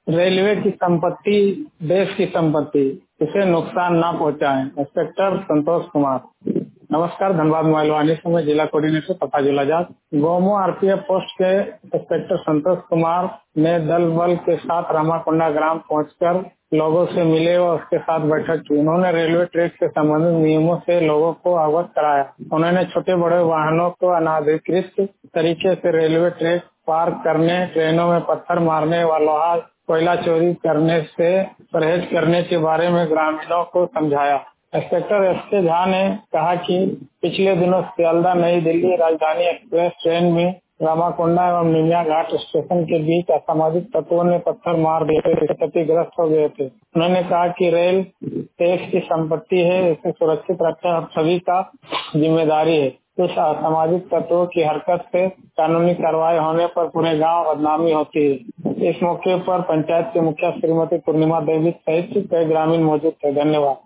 Railway की संपत्ति देश की संपत्ति, इसे नुकसान ना पहुंचाएं। इंस्पेक्टर संतोष कुमार। नमस्कार, धनबाद मोबाइल वाणी से मैं जिला कोऑर्डिनेटर तथा जिलाजात गोमो आरपीएफ पोस्ट के इंस्पेक्टर संतोष कुमार ने दल बल के साथ रामाकुंडा ग्राम पहुंचकर लोगों से मिले और उसके साथ बैठक की। उन्होंने रेलवे ट्रैक से संबंधित नियमों से लोगों को अवगत कराया। उन्होंने छोटे बड़े वाहनों को अनाधिकृत तरीके से रेलवे ट्रैक पार करने, ट्रेनों में पत्थर मारने व लोहा कोयला चोरी करने से परहेज करने के बारे में ग्रामीणों को समझाया। Inspector SK. झा ने कहा कि पिछले दिनों सियालदह नई दिल्ली राजधानी एक्सप्रेस ट्रेन में रामाकुंडा एवं निमिया घाट स्टेशन के बीच असामाजिक तत्वों ने पत्थर मार दिए, क्षतिग्रस्त हो गए थे। उन्होंने कहा कि रेल देश की संपत्ति है, इसे सुरक्षित रखना हम सभी का जिम्मेदारी है। कुछ असामाजिक तत्वों की हरकत से कानूनी कार्रवाई होने पर पूरे गांव बदनामी होती है। इस मौके पर पंचायत के मुखिया श्रीमती पूर्णिमा देवी सहित कई ग्रामीण मौजूद थे। धन्यवाद।